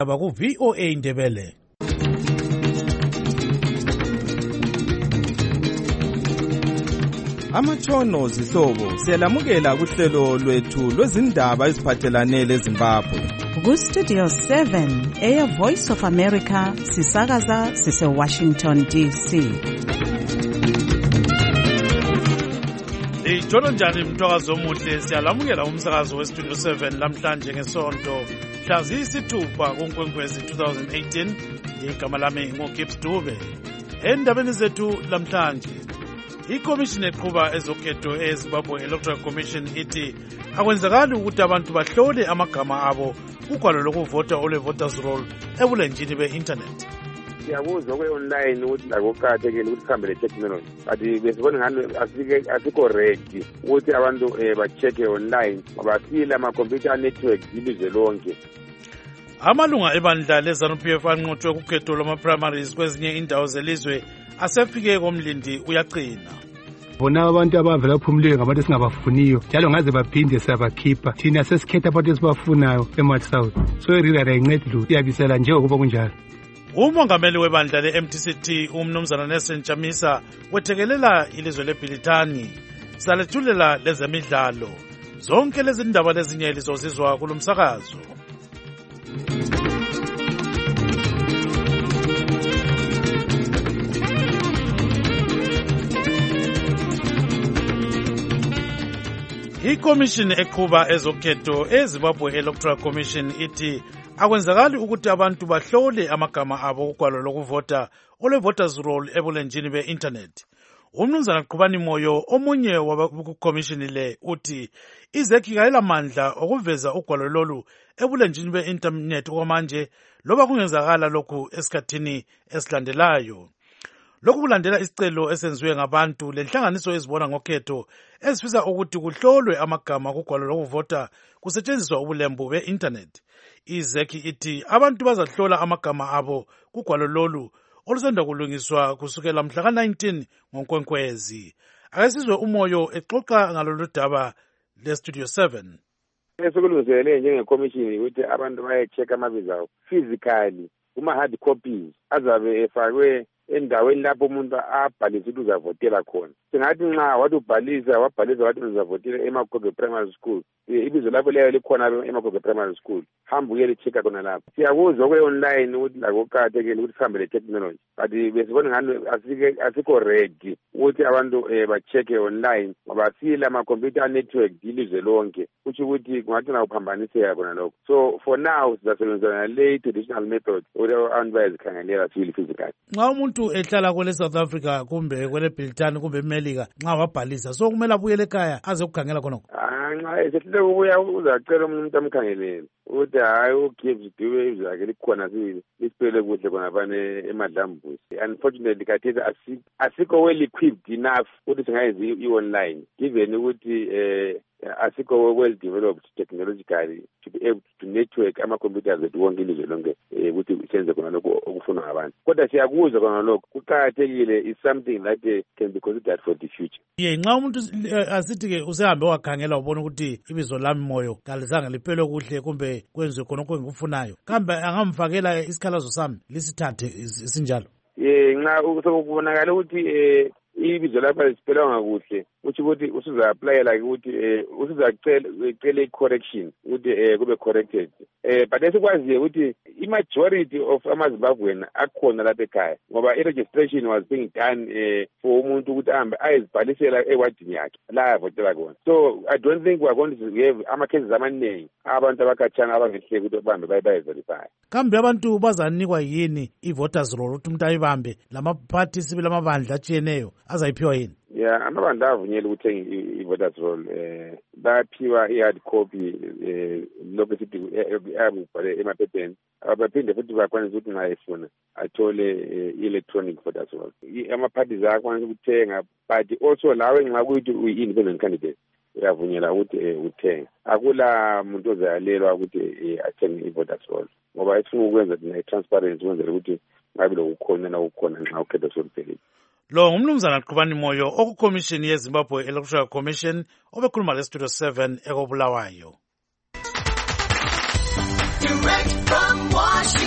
Abaku VOA Indebele. Amatshono zihlobo siyalamukela kuhlelo lwethu lwezindaba eziphathelane leZimbabwe. Ku-Studio 7 Air Voice of America sisakaza sise-Washington DC. Ijolo njani mthwakazi omuhle, siyalamukela umsakazo we-Studio 7 lamhlanje ngesonto mhla ziyisithupha kuNkwenkwezi 2018. Igama lami nguGibbs Dube. Endabeni zethu lamhlanje, ikomishini eqhuba ezokhetho eZimbabwe Electoral Commission ithi akwenzakali ukuthi abantu bahlole amagama abo kugwalo lokuvota olwe-voters roll ebulenjini be-internet. Siyakuzwa kwe-online ukuthi lakuqakathekile ukuthi kuhambe le-technology, but besibona ngani asikho ready ukuthi abantu ba-check-e online ngoba sile ama-computer network ilizwe lonke. Amalunga ebandla le-ZANU-PF anqotshwe kukhetho lwama-primaries kwezinye indawo zelizwe asefike komlindi uyaqina. Bona abantu abavela kuphumulile ngabantu singabafuniyo njalo ngaze baphinde siyabakhipha thina sesikhetha abantu esibafunayo eMarch South, so irira ayincedi lutho, iyabisela njengokuba kunjalo. Umongameli webandla le-MTCT umnumzana Nelson Chamisa wethekelela ilizwe leBhilitani. Salethulela lezemidlalo. Zonke lezi ndaba lezinye lizozizwa kulomsakazo. Ikomishini eqhuba ezokhetho eZimbabwe Electoral Commission ithi akwenzakali ukuthi abantu bahlole amagama abo kugwalo lokuvota olwe-voters roll ebulenjini be-internet. Umnumzana Qhubani Moyo omunye wabakukomishini le uthi izekhi kayilamandla okuveza ugwalo lolu ebulenjini be-internet okwamanje loba kungenzakala lokhu esikhathini esilandelayo. Lokhu kulandela isicelo esenziwe ngabantu lenhlanganiso ezibona ngokhetho ezifisa ukuthi kuhlolwe amagama kugwalo lokuvota kusetshenziswa ubulembu be-internet. Izekhi ithi abantu bazahlola amagama abo kugwalo lolu olusanda kulungiswa kusukela mhla ka-19 ngoNkwenkwezi. Akasizwe uMoyo exoxa ngalolu daba le-Studio 7. Esekulungiselele njengekomishini ukuthi abantu baye-check amabizo abo physically kuma-hard copies azabe efakwe endaweni lapho umuntu abhalise ukuthi uzavotela khona. Singathi nxa wathi ubhalisa wathi uzavotela eMagoge Primary School, ibizo lakho liyabe likhona eMagoge Primary School, hamba uyeli-check-a khona lapho. Siyakuzwa kwe-online ukuthi lakuqakathekile ukuthi sihambe le-technology, but besibona ngani asikho ready ukuthi abantu ba-check-e online ngoba sile ama-computer network ilizwe lonke, kutsho ukuthi kungathi nakuphambaniseka khona lokho. So for now sizasebenzisana le-traditional method ukuthi abantu bayazikhangelela sibili physical. Nxa umuntu ehlala kwele South Africa kumbe kwele Britani kumbe eMelika nxa wabhalisa so kumele abuyele ekhaya aze ukukhangela khonokho. Nxa esehlele ukuya uzacela umuntu amkhangelele ukuthi hayi uGibbs Dube izakhe likhona lisipele kuhle khonapha eMadlambuzi. Unfortunately khathesi asikho well equipped enough ukuthi singayenza i-online, given ukuthi asikho well developed technologically to be able to network ama-computers ethu wonke ilizwe lonke ukuthi senze khona lokho okufunwa ngabantu. Kodwa siyakuzwa khona lokho kuqakathekile, is something that can be considered for the future. Nxa umuntu asithi-ke usehambe wakhangela ubona ukuthi ibizo lami Moyo kalizange liphelwe kuhle kumbe kwenziwe khonokho engikufunayo, kambe angamfakela isikhalazo sami lisithathe sinjalo? Nxa sekubonakala ukuthi ibizo lapha lisiphelwanga kuhle, uthi ukuthi usuza-aplayela ukuthi usuzacela i-correction ukuthi kube corrected. But esikwaziyo ukuthi i-majority of ama-Zimbabwean akhona lapha ekhaya ngoba i-registration was being done for umuntu ukuthi ahambe ayezibhalisela ewadini yakhe la ayavotela khona. So I don't think we are going to have ama-cases amaningi abantu abakhatshana abangehleki ukuthi bahambe bayeverify. Kambe abantu bazanikwa yini i-voters roll ukuthi umuntu ayibambe lamaphathi sibili amabandla atshiyeneyo azayiphiwa yini? Amabandla avunyelwe ukuthenga i-voters roll, bayaphiwa i-hard copy lokho sithi ayabubhale emaphepheni, baphinde futhi bakwanisa ukuthi nxa efuna athole i-electronic voters roll. Ama-parties ayakwanisa ukuthenga, but also lawe nxa kuyuthi uyi-independent candidate uyavunyela ukuthi uthenge. Akula muntu ozayalelwa ukuthi athenge i-voters roll ngoba esifuna ukwenza thina i-transparency ukwenzela ukuthi ngabe lokukhona nakukhona nxa ukhetho soluphelile. Lo ngumnumzana Qhubani Moyo okukomishini yeZimbabwe Electoral Commission obekhuluma le-Studio 7 ekobulawayo. Direct from Washington.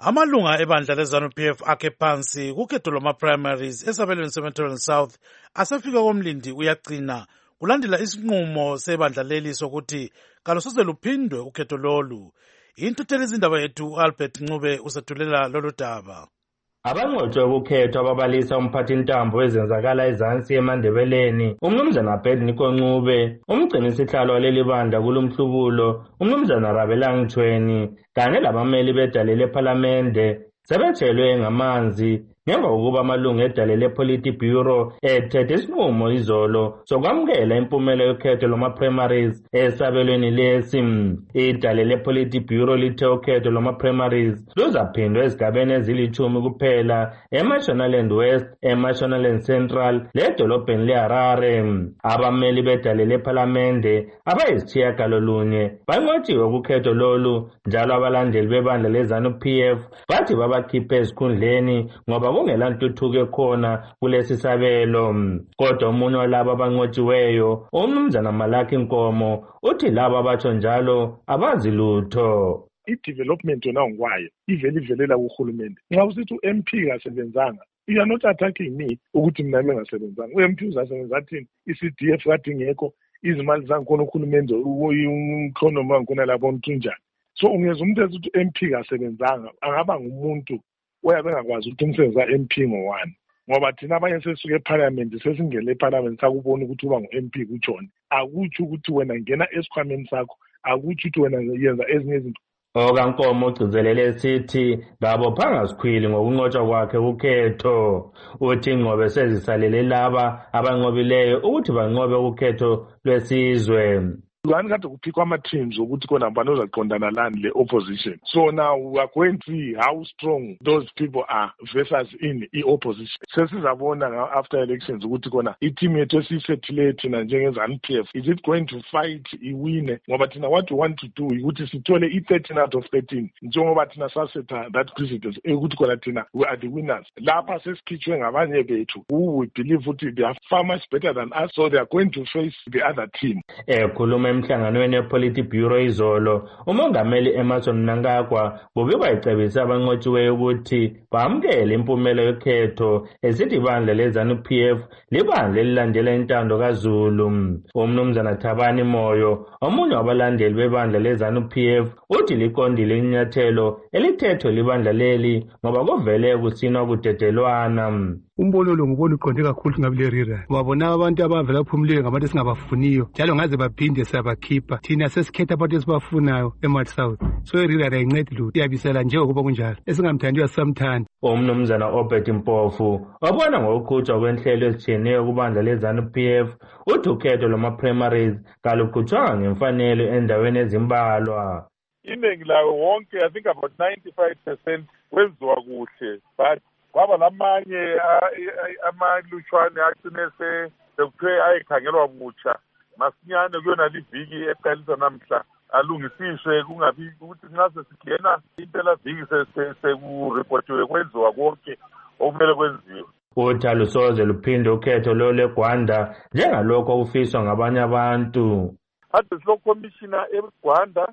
Amalunga ebandla leZANU-PF akhe phansi kukhetho lwama-primaries esabelweni se-Metro South asefika komlindi uyagcina kulandela isinqumo sebandla leli sokuthi kalusoze luphindwe ukhetho lolu. Intuthela izindaba yethu Albert Ncube usethulela lolu daba. Abanqotshwe ukukhethwa ababalisa umphathintambo wezenzakala ezansi eMandebeleni umnumzana Abednego Ncube, umgcinisihlalo waleli bandla kulomhlubulo umnumzana Rabelang Chweni kanye labameli bedale lephalamende sebetshelwe ngamanzi ngemva kokuba amalungu edale lePolitburo ethethe isinqumo izolo sokwamukela impumela yokhetho lwama-primaries esabelweni lesi. Idale lePolitburo lithe ukhetho lwama-primaries luzaphindwa ezigabeni ezili-10 kuphela eMashonaland West, eMashonaland Central ledolobheni leHarare. Abameli bedale lephalamende abayisitshiyagalolunye banqotshiwe kukhetho lolu, njalo abalandeli bebandla leZANU-PF bathi babakhiphe ezikhundleni ngoba kungela ntuthuko ekhona kulesi sabelo. Kodwa umunye walabo abanqotshiweyo, umnumzana Malaki Nkomo, uthi labo abatsho njalo abazi lutho. I-development yona ngokwayo ivelela kuhulumende. Nxa usithi u-MP kasebenzanga, you are not attacking me ukuthi mina ngingasebenzanga. U-MP uzasebenza athini? I-CDF kade ingekho, izimali zangikhona uhulumende umkhonomi wangikhona lapho untunjani. So ungeza umuntu ethi u-MP kasebenzanga angaba ngumuntu oyabe engakwazi ukuthi umsebenzi ka-MP ngo-1, ngoba thina abanye sesisuke eParliament sesingele eParliament sakubona ukuthi uba ngu-MP kutshona. Akutsho ukuthi wena ngena esikhwameni sakho, akutsho ukuthi wena yenza ezinye izinto. OkaNkomo ugcizelele esithi kabophanga sikhwili ngokunqotshwa kwakhe ukhetho. Uthi ingqobe sezisalele laba abanqobileyo ukuthi banqobe ukhetho lwesizwe. Lwani kade kuphikwa ama-teams ukuthi kona mbani ozaqondana lani le-opposition. So now we are going to see how strong those people are versus in i-opposition. Sesizabona after elections ukuthi kona i-team yethu esiyisethileyo thina njenge-ZANU-PF, is it going to fight iwine? Ngoba thina what we want to do ukuthi sithole i-13 out of 13 njengoba thina sasetha that precedence ukuthi kona thina we are the winners. Lapha sesikhitshwe ngabanye bethu who we believe ukuthi they are far much better than us, so they are going to face the other team. Khuluma emhlanganweni wePolitburo izolo, umongameli Emmerson Mnangagwa ubikwa icebisa abanqotshiweyo ukuthi bamukele impumela yokhetho esithi ibandla leZANU-PF libandla elilandela intando kaZulu. Umnumzana Thabani Moyo, omunye wabalandeli bebandla leZANU-PF, uthi liqondile inyathelo elithethwe libandla leli ngoba kuvele kusinwa kudedelwana. Umbono lo ngubona uqonde kakhulu ngabile rira. Wabona abantu abavela phumulile ngabantu esingabafuniyo. Njalo ngaze baphinde siyabakhipha. Thina sesikhetha abantu esibafunayo eMarch South. So irira ayincedi lutho. Iyabisela nje ukuba kunjalo. Esingamthandiyo samthanda. Umnumzana Obert Mpofu, obona ngokukhutshwa kwenhlelo ezitshiyeneyo kubandla leZANU-PF, uthi ukhetho lwama-primaries kalukhutshwanga ngemfanelo endaweni ezimbalwa. Iningi lawo wonke, I think about 95% wenziwa kuhle, but kwaba lamanye amalutshwane agcine sekuthiwe ayekhangelwa butsha masinyane kuyona liviki eqalisa namhla alungisiswe, kungabi ukuthi nxa sesigena impela viki sekuripotiwe kwenziwa konke okumele kwenziwe. Uthi alusoze luphinde ukhetho lweGwanda njengalokho okufiswa ngabanye abantu. Ade lo commissioner eGwanda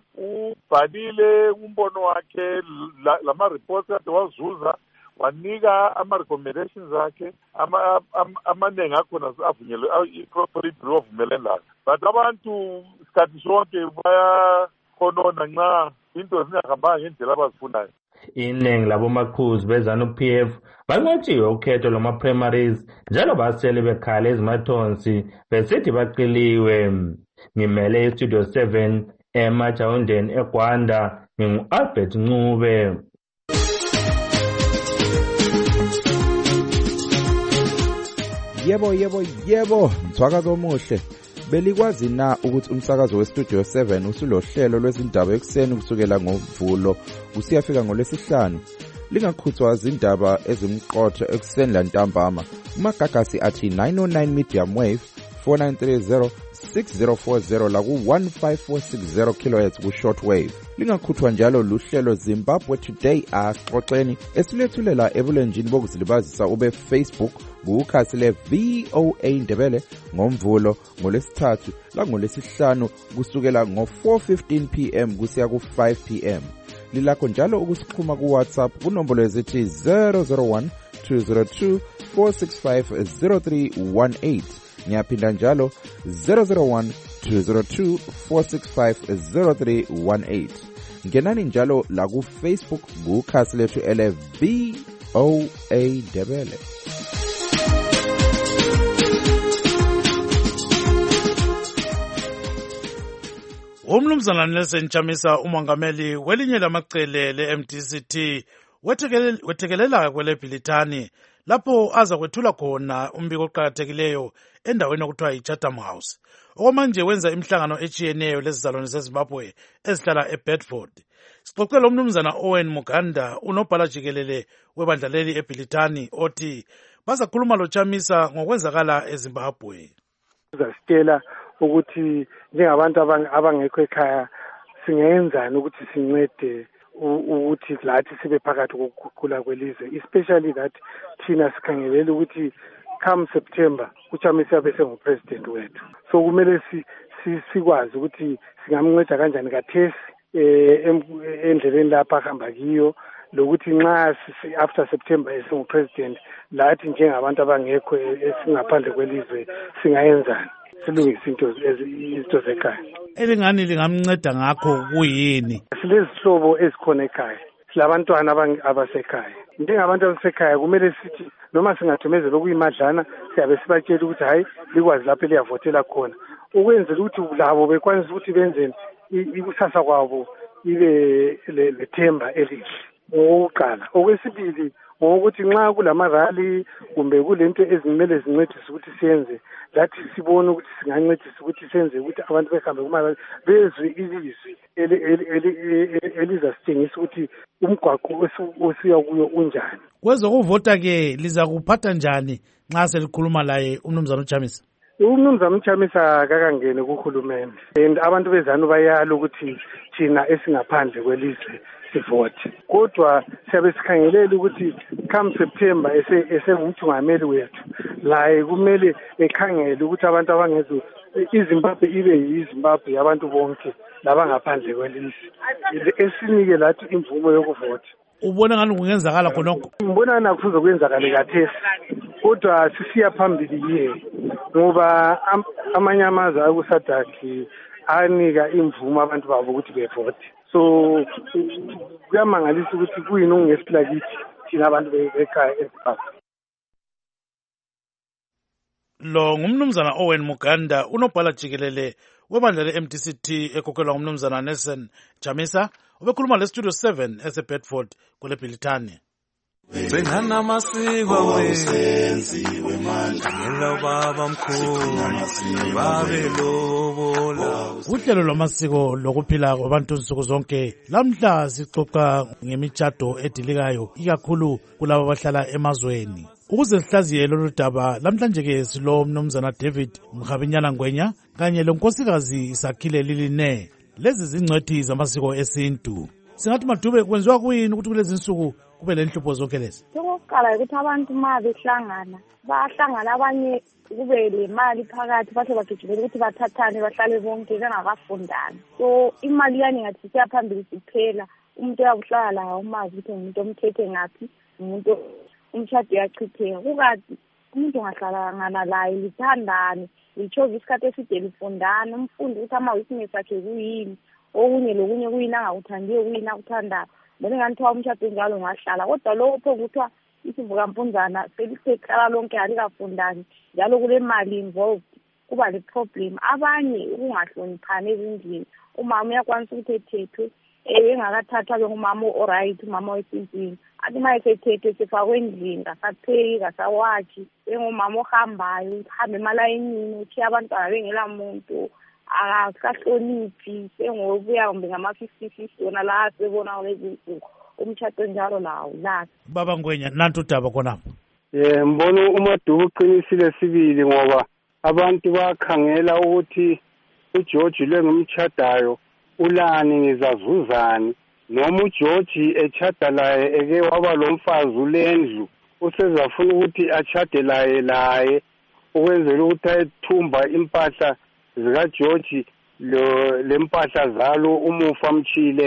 ubhalile umbono wakhe lama reports ade wazuza wanika ama-recommendations akhe amaningi akhona avunyelwe i-Politburo wavumelene layo, but abantu isikhathi sonke bayakhonona nxa into zingahambanga ngendlela abazifunayo. Iningi labomaqhuzu beZANU-PF banqotshiwe ukhetho lwama-primaries njalo basele bekhala ezimathonsi besithi baqiliwe. Ngimele iStudio 7 eMajawundeni eGwanda, ngingu-Albert Ncube. Yebo, mthwakazo omuhle. Belikwazi na ukuthi umsakazo weStudio 7 usulohlelo lwezindaba ekuseni kusukela ngoMvulo kusiyafika ngoLwesihlanu? Lingakhuthwa izindaba ezimqotho ekuseni lantambama. Umagagasi athi 909 medium wave 4930 6040 la ku-15460 kHz ku-shortwave. Lingakhuthwa njalo luhlelo Zimbabwe Today axoxeni esilethulela ebulenjini bokuzilibazisa ube Facebook kukhasi le-VOA Ndebele ngoMvulo, ngoLwesithathu la ngoLwesihlanu kusukela ngo-4:15 PM kusiya ku-5 PM. lilakho njalo ukusixhuma kuWhatsApp kunombolo ezithi 001 202 465 0318. Ngiyaphinda njalo 001 202 465 0318. Ngenani njalo la ku Facebook kukhasi lethu VOA Ndebele. Umnumzana Nelson Chamisa, umongameli welinye lamacele le-MDCT, wethekelela kwele Bhilitani lapho aza kwethula khona umbiko oqhakathekileyo endaweni okuthiwa yi-Chatham House. Okwamanje wenza imihlangano etshiyeneyo lezizalwane zeZimbabwe ezihlala eBedford. Sixoxele umnumzana Owen Muganda, unobhala jikelele webandla leli eBhilitani, othi bazakhuluma loChamisa ngokwenzakala eZimbabwe. Sizasitshela ukuthi njengabantu abangekho ekhaya singenzani ukuthi sincede ukuthi lathi sibe phakathi kokukhula kwelizwe, especially that thina sikhangelela ukuthi come September uChamisa yabe sengupresident wethu. So kumele sikwazi ukuthi singamnceda kanjani kathesi endleleni lapha ahamba kiyo, lokuthi nxa after September esengupresident lathi njengabantu abangekho esingaphandle kwelizwe singayenzani silungise izinto zekhaya. Elingani lingamnceda ngakho kuyini? Silezihlobo ezikhona ekhaya, silabantwana abasekhaya. Njengabantu abasekhaya kumele sithi noma singathumezela okuyimadlana siyabe sibatshela ukuthi hayi likwazi lapho eliyavotela khona, ukwenzela ukuthi labo bekwanisa ukuthi benzeni ikusasa kwabo ibe lethemba elihle. Okokuqala. Okwesibili ngokuthi nxa kulamarali kumbe kulento ezimele zincedise ukuthi siyenze, lathi sibone ukuthi singancedisa ukuthi senze ukuthi abantu behambe kumarali bezwe ilizwi elizasitshengisa ukuthi umgwaqo osiya kuyo unjani. Kwezokuvota ke liza kuphatha njani nxa selikhuluma laye umnumzana uChamisa? Umnumzana uChamisa kakangene kuhulumeni, and abantu bezanu bayala ukuthi thina esingaphandle kwelizwe sivote. Kodwa siyabe sikhangelela ukuthi come September esengumthungameli wethu laye kumele ekhangele ukuthi abantu abangezo iZimbabwe ibe yiZimbabwe yabantu bonke labangaphandle kwelizwe, esinike lathi imvumo yokuvota. Ubona ngani kungenzakala khonokho? Ngibona nakufuze kwenzakale kathesi, kodwa sisiya phambili yini ngoba amanye amazwe akusadaki anika imvumo abantu babo ukuthi bevote. So kuyamangalisa ukuthi kuyini okungesiphila kithi thina abantu bekhaya eZimbabwe. Lo ngumnumzana Owen Muganda, unobhala jikelele webandla le-MDCT ekhokhelwa ngumnumzana Nelson Chamisa, obekhuluma le-Studio 7 eseBedford kule Bhilitani. Bengana masiko wenziwe manje ngelo baba mkhulu babelobola. Uhlelo lwamasiko lokuphila kwabantu nsuku zonke lamhla sixoxa ngemitshato edilikayo ikakhulu kulabo abahlala emazweni. Ukuze sihlaziye lolu daba lamhlanje ke silo mnumzana David Mkhabinyana Ngwenya kanye lenkosikazi Isakhile Liline. Lezi zingcwethi zamasiko esintu. Singathi Madube kwenziwa kuyini ukuthi kulezi insuku kube lenhlupho zonke lezi? Okokuqala ukuthi abantu ma behlangana bahlangana abanye kube le mali phakathi bathi bagijimela ukuthi bathathane bahlale bonke bengakafundani. So imali yani ngathi siyaphambili siphela, umuntu uyabuhlala la umazi ukuthi umuntu omthethe ngaphi, umuntu umshado yachitheka. Kukathi umuntu ngahlala laye lithandane lichova isikhathi eside lifundana, umfundi ukuthi ama-weakness akhe kuyini, okunye lokunye kuyini angakuthandiyo kuyini akuthandayo. Bona nganithiwa umshado njalo ngahlala, kodwa lokho kuthiwa isivukampunzana selisekhala lonke alikafundani njalo kule mali involved kuba le problem. Abanye ukungahloniphani ezindlini, umama uyakwanisa ukuthi ethethwe engakathathwa ngumama oright, umama wesizini, athi ma esethethwe sefakwe endlini kasapheki kasawatshi, engumama ohambayo uhambe emalayinini uthiya abantwana bengela muntu, akahloniphi, sengobuya kumbe ngama-50-50 wona la sebona lezi nsuku umtshato njalo lawo lathi. Baba Ngwenya, nanti udaba khonapho. Mbona uMaduka uqinisile sibili ngoba abantu bakhangela ukuthi uGeorge lengumtshadayo ulani ngizazuzani, noma uGeorge echada laye eke waba lomfazi ulendlu usezafuna ukuthi achade laye ukwenzela ukuthi ayethumba impahla zikaGeorge lempahla zalo umufa amtshileyo.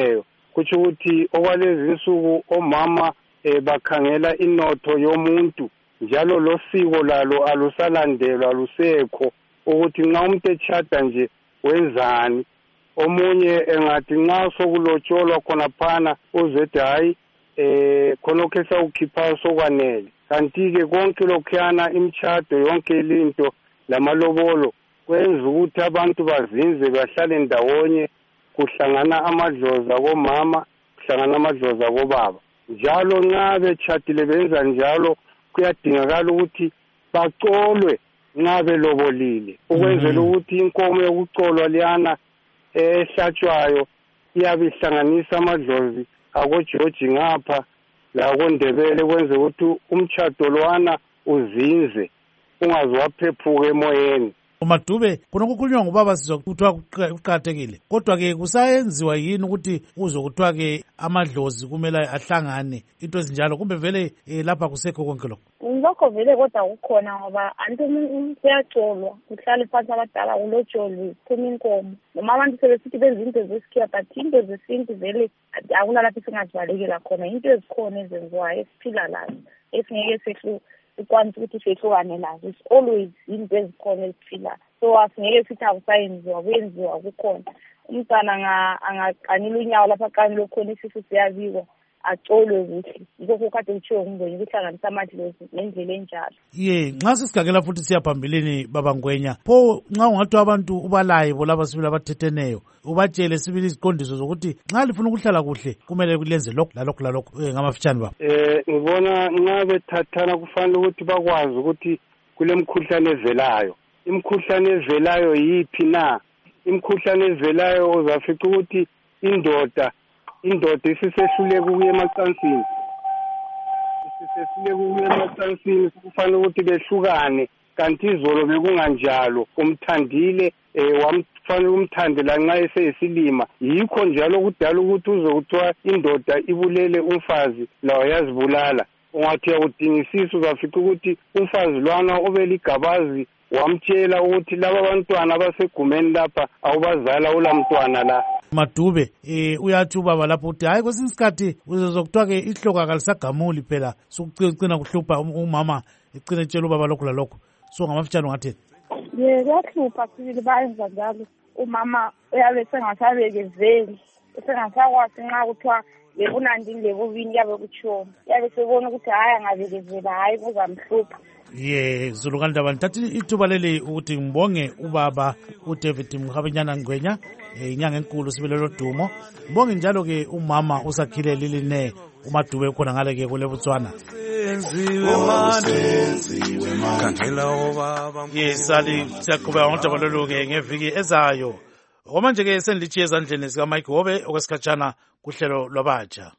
kutsho ukuthi okwalezi insuku omama bakhangela inotho yomuntu njalo lo siko lalo alusalandelwa alusekho ukuthi nxa umuntu etshada nje wenzani. Omunye engathi nxa sokulotsholwa khonaphana uzethi hayi khonokho esawukhiphayo sokwanele. Kanti-ke konke lokhuyana imtshado yonke linto lamalobolo kwenza ukuthi abantu bazinze bahlale ndawonye, kuhlangana amadlozi akomama, kuhlangana amadlozi akobaba. Njalo nxa betshadile benza njalo kuyadingakala ukuthi bacolwe nxa belobolile ukwenzela ukuthi inkomo yokucolwa liyana ehlatshwayo iyabe ihlanganisa amadlozi akoJoji ngapha lakoNdebele kwenze ukuthi umtshado lwana uzinze ungaze waphephuka emoyeni. uMadube kunokukhulunywa ngobaba sizwa kuthiwa kuqakathekile, kodwa-ke kusayenziwa yini ukuthi uzwe kuthiwa-ke amadlozi kumele ahlangane into ezinjalo, kumbe vele lapha kusekho konke lokho? Lokho vele kodwa kukhona ngoba anti umuntu uyacolwa kuhlale phansi abadala kulotsholi kuphuma inkomo noma abantu sebesithi benza into zesikhiya, but into zesintu vele akulalapho esingazibalekela khona. Into ezikhona ezenziwayo esiphila lazo esingeke sikwanisa ukuthi sehlukane lazo. It's always into ezikhona eziphilayo, so asingeke sithi akusayenziwa, kuyenziwa kukhona. Umntwana angaqanila unyawo lapha aqanile khona isisu siyabikwa acolwe kuhle. Yikho kade kuthiwe nguMngwenya ukuhlanganisa amadlozi ngendlela enjalo. Nxa sisigakela futhi siyaphambeleni baba Ngwenya, pho nxa ungathi abantu ubalaye bo laba sibili abathetheneyo ubatshele sibili iziqondiso zokuthi nxa lifuna ukuhlala kuhle kumele kulenze lokhu lalokhu ngamafitshane baba. Ngibona nxa bethathana kufanele ukuthi bakwazi ukuthi kule mkhuhlane evelayo. Imkhuhlane evelayo yiphi na? Imkhuhlane evelayo uzafica ukuthi indoda isisehluleka ukuya emacansini. Kufanele ukuthi behlukane, kanti izolo bekunganjalo. Umthandile wamfanele umthandela nxa eseyisilima. Yikho njalo kudala ukuthi uze kuthiwa indoda ibulele umfazi lawo yazibulala. Ungathi uyakudingisisa uzafica ukuthi umfazi lwana obeligabazi wamtshela ukuthi laba abantwana abasegumeni lapha awubazala ulamntwana la. Madube uyathi ubaba lapho uthi hayi kwesinye isikhathi uzokuthiwa-ke ihloka kalisagamuli phela sokucina kuhlupha umama icine etshela ubaba lokhu lalokho. So ngamafitshane ungathini? Kuyahlupha sibili bayenza njalo. Umama uyabe sengasabekezeli, sengasakwazi nxa kuthiwa bekunandini lebubini yabe kutshona, yabe sebona ukuthi hayi angabekezela hayi kuzamhlupha. Zulu kaNdaba, ngithatha ithuba leli ukuthi ngibonge ubaba uDavid Mhabenyana Ngwenya, inyanga enkulu sibelelo dumo. Ngibonge njalo-ke umama usakhile Liline uMadube khona ngale-ke kule Botswana. Sali siyaqhubeka ngodaba lolu-ke ngeviki ezayo. Okwamanje-ke sendilitshiye ezandleni zikaMike Hobe okwesikhatshana kuhlelo lwabatsha.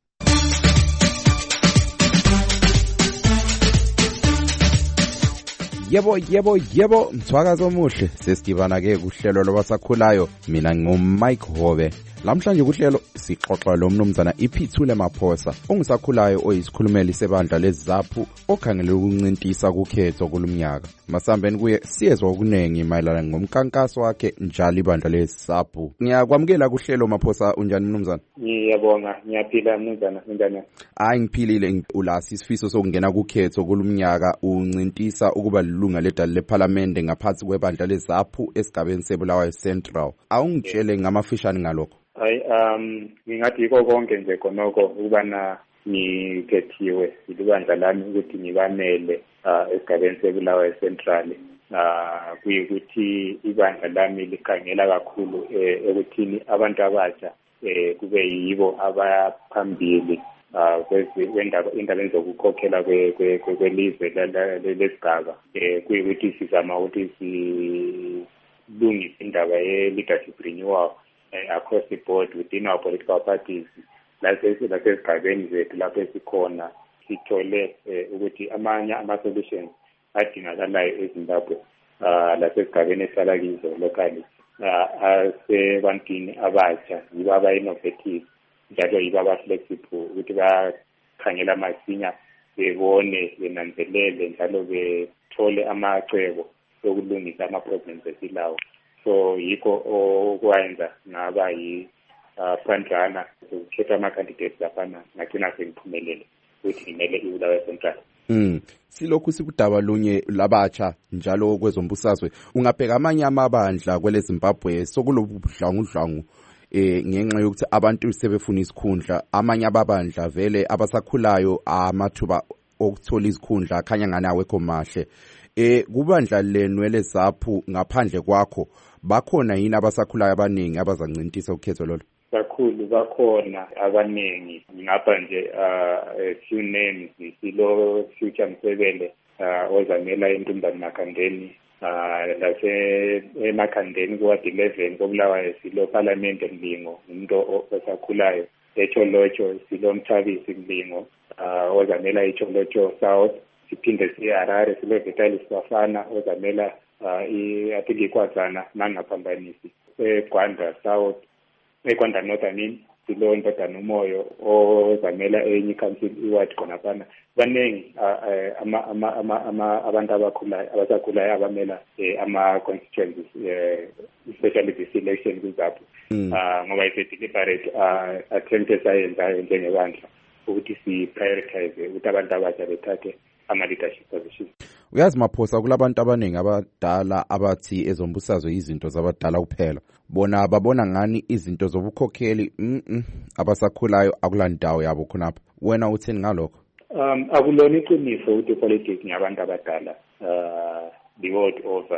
Yebo, mthwakazi omuhle. Sesidibana-ke kuhlelo lwabasakhulayo. Mina nguMike Hobe. Lamhlanje kuhlelo sixoxa lo mnumzana iPhithule Maphosa, ongusakhulayo oyisikhulumeli sebandla leZAPU okhangela ukuncintisa kukhetho kulumnyaka. Masambeni kuye siyezwa okunengi mayelana ngomkankaso wakhe njalo ibandla leZAPU. Ngiyakwamukela kuhlelo Maphosa, unjani mnumzana? Ngiyabonga, ngiyaphila mnumzana, unjani? Ngiphilile. Ulasi isifiso sokungena kukhetho kulumnyaka uncintisa ukuba lilunga ledala leParliament ngaphansi kwebandla leZAPU esigabeni seBulawayo Central. Awungitshele ngamafishane ngalokho. Ngingathi yiko konke nje khonoko ukubana ngikhethiwe ibandla lami ukuthi ngibamele esigabeni seBulawayo Central. Kuyikuthi ibandla lami likhangela kakhulu ekuthini abantu abatsha kube yibo abaphambili indaba zokukhokhela kwelizwe lesigaba. Kuyikuthi sizama ukuthi silungise indaba ye-leadership renewal across the board within our political parties. Lasesigabeni zethu lapho esikhona sithole ukuthi amanye ama-solutions adingakalayo eZimbabwe lasesigabeni esihlala kizo locally asebantwini abatsha yibo aba-innovative njalo yibo aba-flexible ukuthi bakhangela masinya bebone benanzelele njalo bethole amacebo yokulungisa ama-problems esilawo. So yikho okwenza ngaba front runner ukukhetha ama-candidates lafana ngagcina sengiphumelele ukuthi ngimele iBulawayo Central. Silokhu sikudaba lunye labatsha njalo kwezombusazwe ungabheka amanye amabandla kwele Zimbabwe sokulobu budlangudlangu ngenxa yokuthi abantu sebefuna isikhundla amanye ababandla vele abasakhulayo amathuba okuthola izikhundla akhanya ngani awekho mahle kubandla lenwele zaphu ngaphandle kwakho bakhona yini abasakhulayo abaningi abazancintisa ukhetho lolo? Kakhulu bakhona abaningi ngapha nje few names silo Future Msebele ozamela intombazane Makhandeni lase eMakhandeni kuward 11 koBulawayo silo Parliament Mlingo umuntu osakhulayo eCholocho silo Mthabisi Mlingo ozamela iCholocho South siphinde siHarare silo Vitalis Bafana ozamela iKwaZana mangaphambanisi eGwanda South eGwanda North silo Ndodana Umoyo ozamela enye icouncil iward khonapana baningi abantu abasakhulayo abamela ama-constituencies especially this election kuzapho ngoba ise-deliberate attempt esayenzayo njengebandla ukuthi si-prioritize ukuthi abantu abasha bethathe ama-leadership positions. Uyazi Maphosa kulabantu abaningi abadala abathi ezombusazwe izinto zabadala kuphela bona babona ngani izinto zobukhokheli abasakhulayo akulandawo yabo khonapha wena uthini ngalokho? Akulona iqiniso ukuthi politics ngiyabantu abadala the world over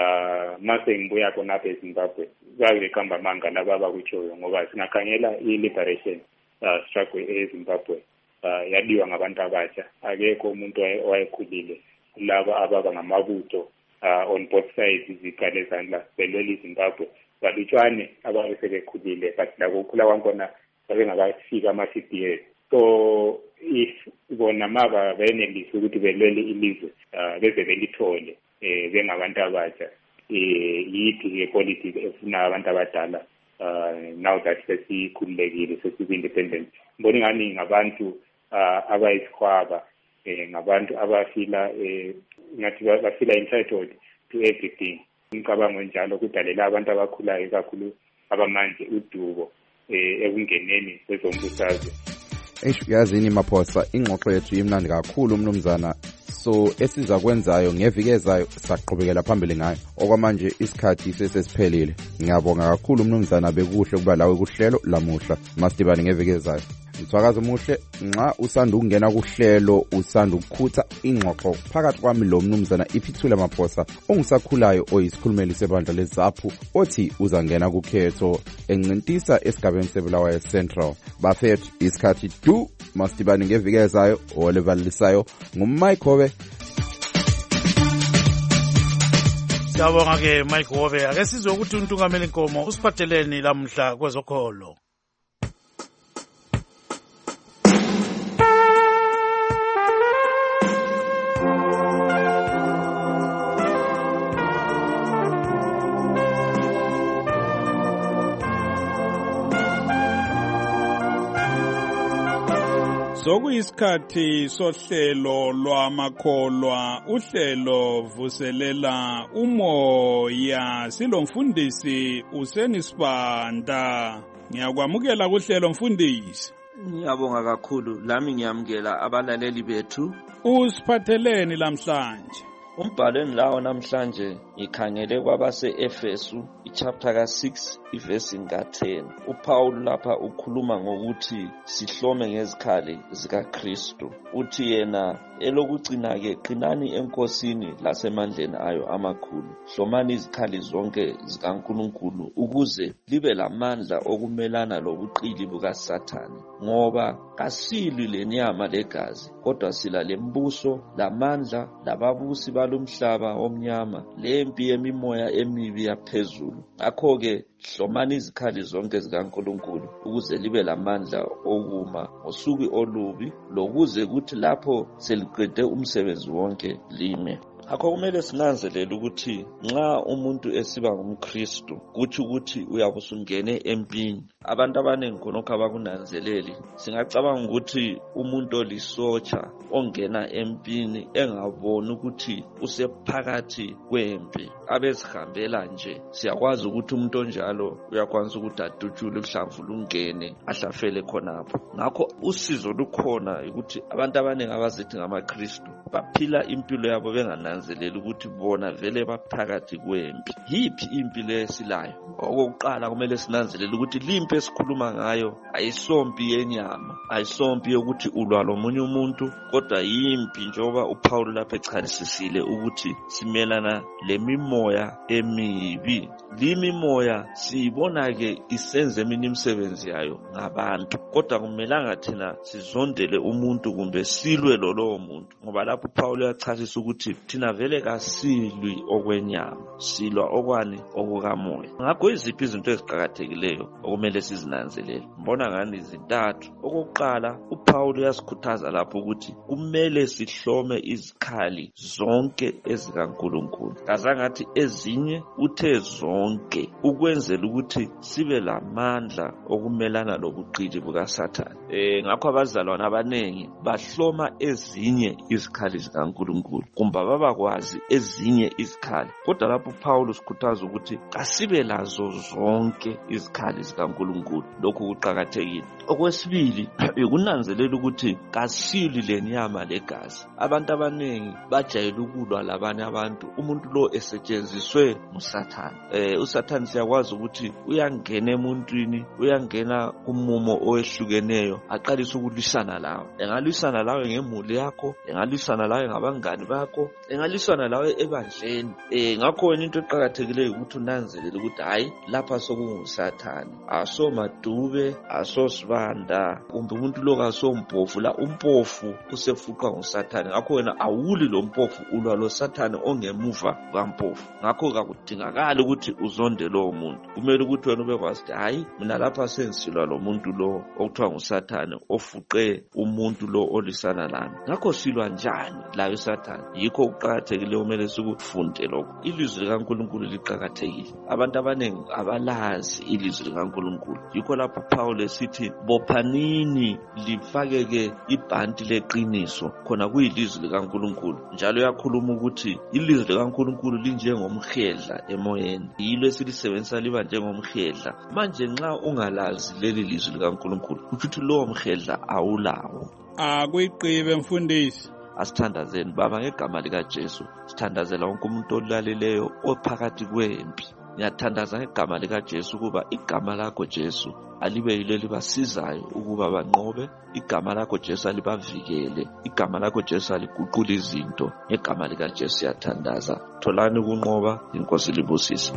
mase ngibuya khonapha eZimbabwe babekhamba amanga laba abakutshoyo ngoba singakhangela i-liberation struggle eZimbabwe yadiwa ngabantu abasha akekho umuntu owayekhulile laba ababa ngamabutho on both sides izikale ezandla belwela iZimbabwe balutshwane ababe sebekhulile but la kukhula kwankona babengakafika ama-CPS so if bona maba benelise ukuthi belwele ilizwe beze belithole bengabantu abasha yiphi politics efuna abantu abadala now that sesikhululekile sesiku-independent mbona ingani ngabantu abayisikhwaba ngabantu abafila ngathi bafila entitled to everything umcabango njalo kudalela abantu abakhulayo kakhulu abamanje udubo ekungeneni kwezombusazwe. Yazini Maphosa ingxoxo yethu imnandi kakhulu mnumzana so esiza kwenzayo ngeviki ezayo saqhubekela phambili ngayo okwamanje isikhathi sesesiphelile. Ngiyabonga kakhulu mnumzana bekuhle kuba lawe kuhlelo lamuhla masibane ngeviki ezayo. Mthwakazi omuhle nxa usanda ukungena kuhlelo usanda ukukhutha ingxoxo phakathi kwami lo mnumzana iPhithula Maphosa ongusakhulayo oyisikhulumeli sebandla leZaphu othi uzangena kukhetho encintisa esigabeni seBulawayo Central. Bafethu isikhathi du masibane ngeviki ezayo olevalisayo nguMike Hobe. Siyabonga ke Mike Hobe. Ake sizwe ukuthi uNtungameli Nkomo usiphatheleni lamhla kwezokholo. Sokuyisikhathi sohlelo lwamakholwa uhlelo vuselela umoya silomfundisi uSenisibanda. Ngiyakwamukela kuhlelo mfundisi. Ngiyabonga kakhulu lami ngiyamukela abalaleli bethu. Usiphatheleni lamhlanje? Umbhalo engilawo namhlanje ngikhangele kwabase-Efesu ichapter ka-6 ivesi ka-10. uPaul lapha ukhuluma ngokuthi sihlome ngezikhali zikaKristu. Uthi yena elokugcina-ke qinani enkosini lasemandleni ayo amakhulu. Hlomani izikhali zonke zikaNkulunkulu ukuze libe lamandla okumelana lobuqili bukaSathane. Ngoba kasilwi lenyama legazi kodwa sila lembuso lamandla lababusi balomhlaba omnyama lempi yemimoya emibi yaphezulu. Akho-ke hlomani izikhali zonke zikaNkulunkulu ukuze libe lamandla okuma ngosuku olubi lokuze kuthi lapho seliqede umsebenzi wonke lime. Akho kumele sinanzelele ukuthi nxa umuntu esiba ngumKristu kuthi ukuthi uyabusungene empini. Abantu abaningi khonokho abakunanzeleli. Singacabanga ukuthi umuntu olisotsha ongena empini engaboni ukuthi usephakathi kwempi abezihambela nje. Siyakwazi ukuthi umuntu onjalo uyakwanisa ukuthi adutshule uhlamvu lungene ahlafele khonapho. Ngakho usizo lukhona ukuthi abantu abaningi abazithi ngamaKristu baphila impilo yabo bengananzeleli ukuthi bona vele baphakathi kwempi. Yiphi impilo esilayo? Okokuqala kumele sinanzelele ukuthi limpi esikhuluma ngayo ayisompi yenyama, ayisompi yokuthi ulwa lomunye umuntu, kodwa yimpi njengoba uPaul lapha echalisisile ukuthi simelana lemimoya emibi. Limimoya siyibona ke isenze eminye imisebenzi yayo ngabantu, kodwa kumelanga thina sizondele umuntu kumbe silwe lowo muntu, ngoba lapho uPaul uyachasisa ukuthi thina vele kasilwi okwenyama, silwa okwani okukamoya. Ngakho iziphi izinto eziqhakathekileyo okumele sizinanzelele? Mbona ngani izintathu. Okokuqala, uPaul uyasikhuthaza lapho ukuthi kumele sihlome izikhali zonke ezikaNkulunkulu. Kazangathi ezinye, uthe zonke, ukwenzela ukuthi sibe lamandla okumelana lobuqili bukaSathane. Ngakho abazalwane abanengi bahloma ezinye izikhali zikaNkulunkulu kumbe babakwazi ezinye izikhali, kodwa lapho uPaul usikhuthaza ukuthi kasibe lazo zonke izikhali zikaNkulunkulu. Lokhu kuqhakathekile. Okwesibili, ukunanzelela ukuthi kasili lenyama legazi. Abantu abanengi bajayele ukulwa labanye abantu, umuntu lo esetshenziswe nguSathane. uSathane siyakwazi ukuthi uyangena emuntwini, uyangena kumumo owehlukeneyo, aqalisa ukulwisana lawe. Engalwisana lawe ngemuli yakho, engalwisana lawe ngabangani bakho, engalwisana lawe ebandleni. Ngakho wena into eqhakathekileyo ukuthi unanzelele ukuthi hayi lapha sokunguSathane, asomadube, asosibanda, kumbe umuntu lo kasomphofu. La umpofu usefuqwa nguSathane. Ngakho wena awuli lo mpofu, ulwa lo Sathane ongemuva kwampofu. Ngakho kakudingakala ukuthi uzonde lowo muntu. Kumele ukuthi wena ubekwazi ukuthi hayi mina lapha sensilwa lo muntu lo okuthiwa nguSathane ofuqe umuntu lo olisana lami. Ngakho silwa njani layo uSathane? Yikho ukuqhakathekile kumele sikufunde lokho. Ilizwi likaNkulunkulu liqhakathekile. Abantu abanengi abalazi ilizwi likaNkulunkulu. Yikho lapho uPaul esithi bophanini lifakeke ibhanti leqiniso, khona kuyilizwi likaNkulunkulu. Njalo uyakhuluma ukuthi ilizwi likaNkulunkulu linjengomhedla emoyeni. Yilo esilisebenzisa liba njengomhedla. Manje nxa ungalazi leli lizwi likaNkulunkulu, ukuthi lowo mhedla awulawo. Akuyiqibe mfundisi. Asithandazeni Baba ngegama likaJesu. Sithandazela wonke umuntu olaleleyo ophakathi kwempi. Ngiyathandaza ngegama likaJesu ukuba igama lakho Jesu alibe yilo libasizayo ukuba banqobe. Igama lakho Jesu alibavikele. Igama lakho Jesu aliguqula izinto. Ngegama likaJesu siyathandaza. Tholani ukunqoba. Inkosi libusise.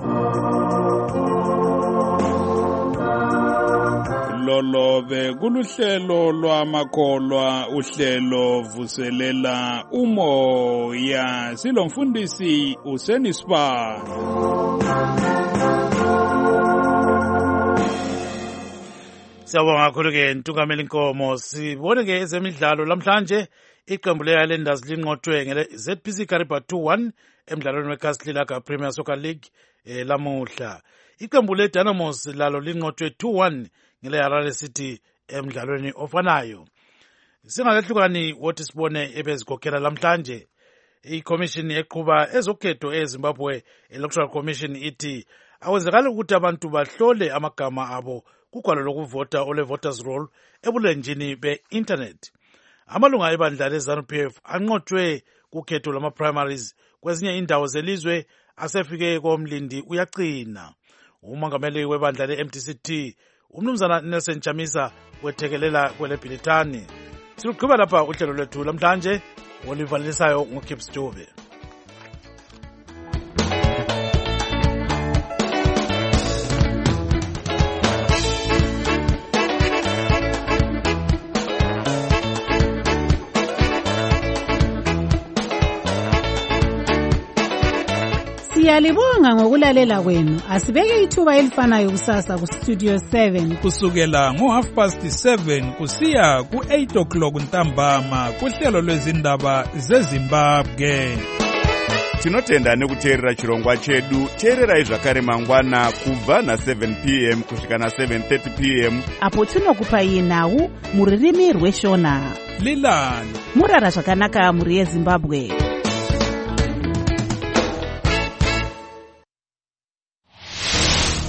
Lolobe kuluhlelo lwamakholwa, uhlelo vuselela umoya. Silomfundisi uSenispa. Siyabonga kakhulu-ke Ntungameli Nkomo. Sibone ke ezemidlalo lamhlanje iqembu leHighlanders linqotshwe ngeZPC Kariba 2-1 emdlalweni weCastlelaga Premier Soccer League lamuhla. Iqembu leDynamos lalo linqotshwe 2-1 ngeleHarare City emdlalweni ofanayo. Singakehlukani wothi sibone ebezikhokhela lamhlanje. ICommission eqhuba ezokhetho eZimbabwe Electoral Commission ithi akwenzakala ukuthi abantu bahlole amagama abo kugwalo lokuvota ole-voters roll ebulenjini be-internet. Amalunga ebandla le-ZANU-PF anqotshwe kukhetho lama-primaries kwezinye indawo zelizwe asefike komlindi uyaqina. Umongameli webandla le-MDCT umnumzana Nelson Chamisa wethekelela kweleBhilitani. Siluqhuba lapha uhlelo lwethu lamhlanje olivalisayo nguKips Dube. Siyalibonga ngokulalela kwenu. Asibeke ithuba elifanayo kusasa ku Studio 7 kusukela ngo7:30 kusiya ku8 o'clock ntambama kuhlelo lwezindaba zeZimbabwe. tinotenda nekuteerera chirongwa chedu. Teererai zvakare mangwana kubva na7 p.m. kusvika na7:30 p.m. apo tinokupai nhau mururimi rweshona. Lilani murara zvakanaka muri yeZimbabwe.